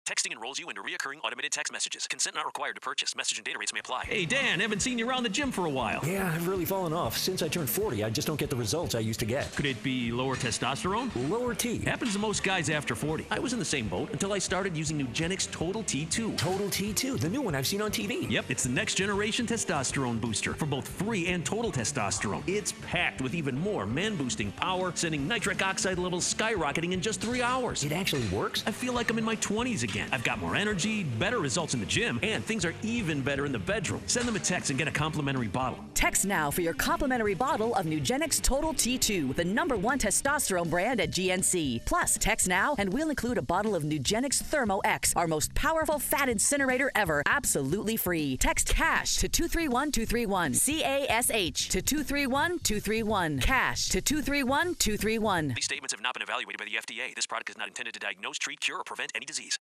Texting enrolls you into recurring automated text messages. Consent not required to purchase. Message and data rates may apply. Hey, Dan, haven't seen you around the gym for a while. Yeah, I've really fallen off. Since I turned 40, I just don't get the results I used to get. Could it be lower testosterone? Lower T. Happens to most guys after 40. I was in the same boat until I started using Nugenix Total T2. Total T2, the new one I've seen on TV. Yep, it's the next generation testosterone booster for both free and total testosterone. It's packed with even more man-boosting power, sending nitric oxide levels skyrocketing in just 3 hours. It actually works? I feel like I'm in my 20s again. I've got more energy, better results in the gym, and things are even better in the bedroom. Send them a text and get a complimentary bottle. Text now for your complimentary bottle of Nugenix Total T2, the #1 testosterone brand at GNC. Plus, text now and we'll include a bottle of Nugenix Thermo X, our most powerful fat incinerator ever, absolutely free. Text CASH to 231231. CASH to 231231. CASH to 231231. These statements have not been evaluated by the FDA. This product is not intended to diagnose, treat, cure, or prevent any disease.